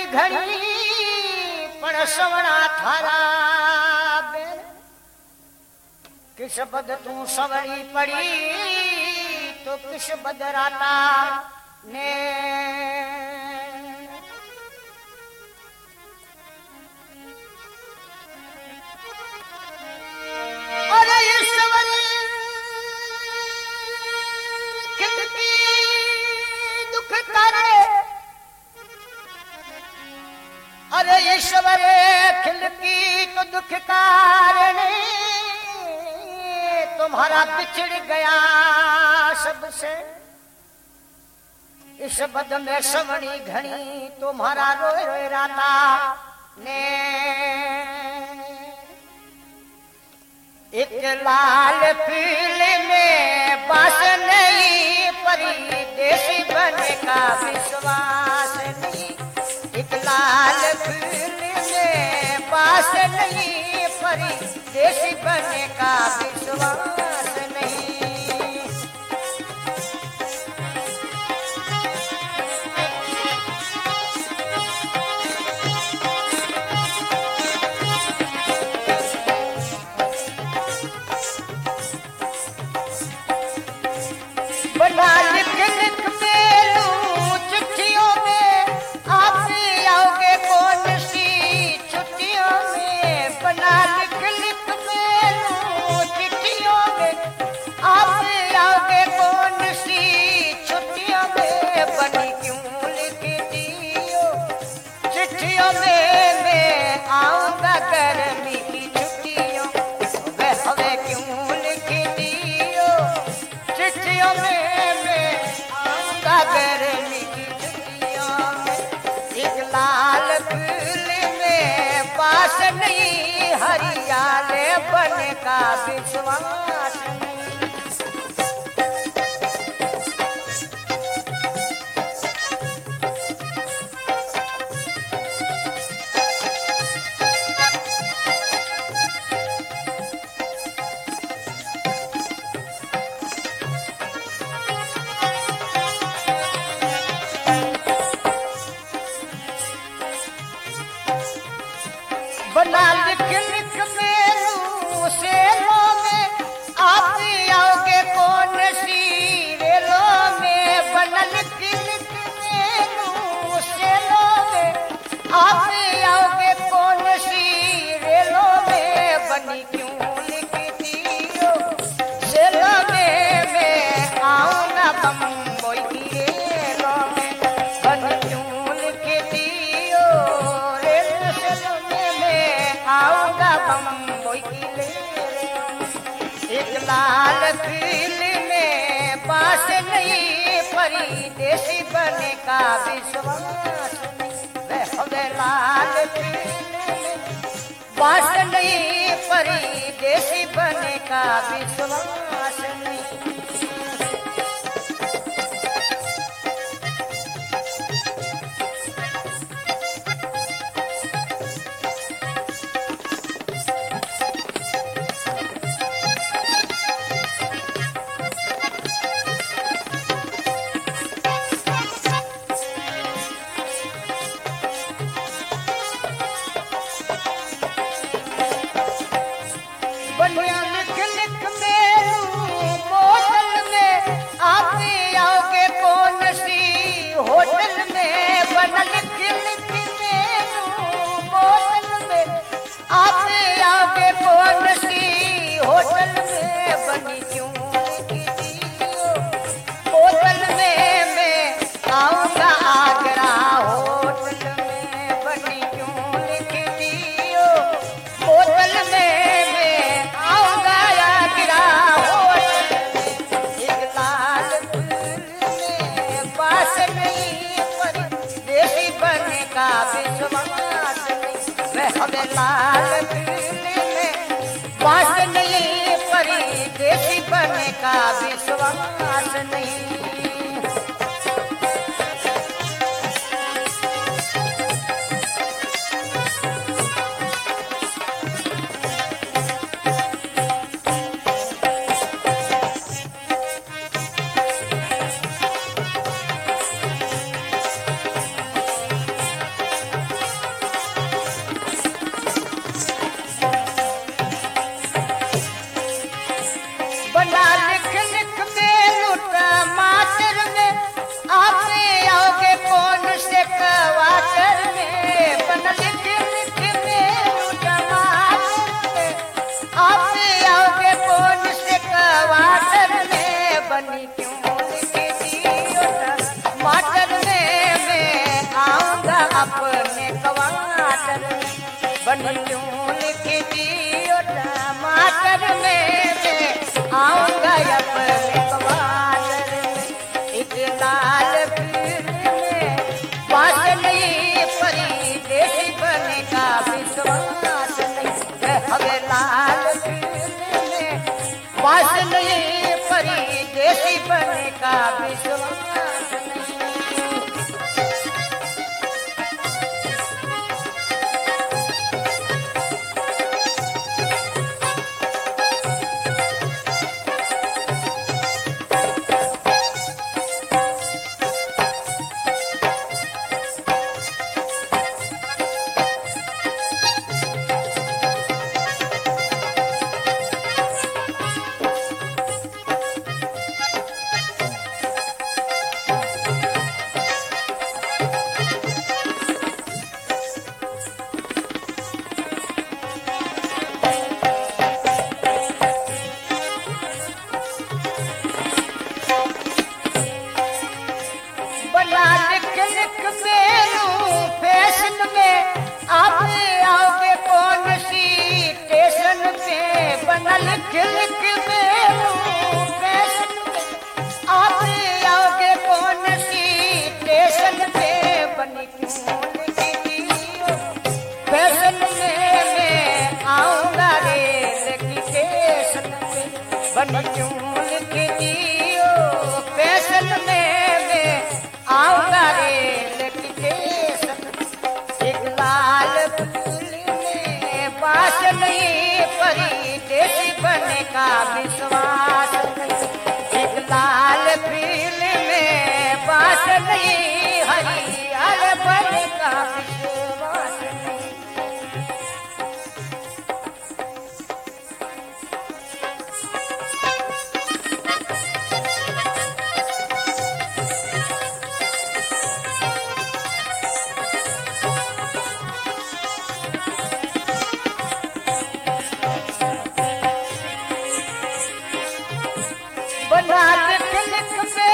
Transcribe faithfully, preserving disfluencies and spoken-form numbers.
घड़ी पण सवड़ा थारा बेर किस बद तू सवड़ी पड़ी तो किस बदराता ने अरे ईश्वर कितनी दुख करे अरे ईश्वर खिलकी तो दुख कारण तुम्हारा बिछड़ गया सबसे इस बद में सवड़ी घड़ी तुम्हारा रोए रोए राता ने एक लाल पीले में बास नहीं परी देसी बनने का विश्वास नहीं एक लाल पीले में बास नहीं परी देसी बनने का विश्वास नहीं बना लिख लिख मेलू चिट्ठियों में आप आओगे कौन सी छुट्टियों में बना लिख लिख मेलू चिट्ठियों में आप आओगे कौन सी छुट्टियों में बनी क्यों लिखती हो चिट्ठियों में मैं आऊंगा गर्मी की छुट्टियों वह हवे क्यों लिखती हो चिट्ठियों में गर्मी की छुट्टियों में एक लाल फूल में पास नहीं हरियाले बने का विश्वास नहीं बना लिख लिख मेलू सेलों में आप आओगे कौन सी रेलों में बना लिख लिख मेलू सेलों में आप आओगे कौन सी रेलों में बनी क्यों लिखती हो सेलों में मैं आऊंगा बम्बई की रेलों में बनी क्यों लिखती हो रेल सेलों आऊंगा बम्बई की ले एक लाल फील में पास नहीं परी देसी बने का विश्वास नहीं वह लाल फील में पास नहीं परी देसी बने का विश्वास नहीं बनिया लिख लिख मेलू बोतल में आप आओगे कौन सी होटल में बना लिख लिख मेलू बोतल में आप आओगे कौन सी होटल में बनी क्यों लिखती हो बोतल में मैं आऊंगा आगरा होटल में बनी क्यों लिखती हो बोतल में का विश्वास नहीं वह हमें लाल में पास नहीं परी देसी बने का विश्वास नहीं अपने कवाटर बनियों लिखी दियो टमाटर में मैं आऊंगा अपने कवाटर एक लाल पीले में बात नहीं परी देसी बने का विश्वास नहीं हमें लाल पीले में बात नहीं परी देसी बने का विश्वास विश्वास एक लाल फील में बात नहीं हरियाल बने का विश्वास नहीं बना लिख लिख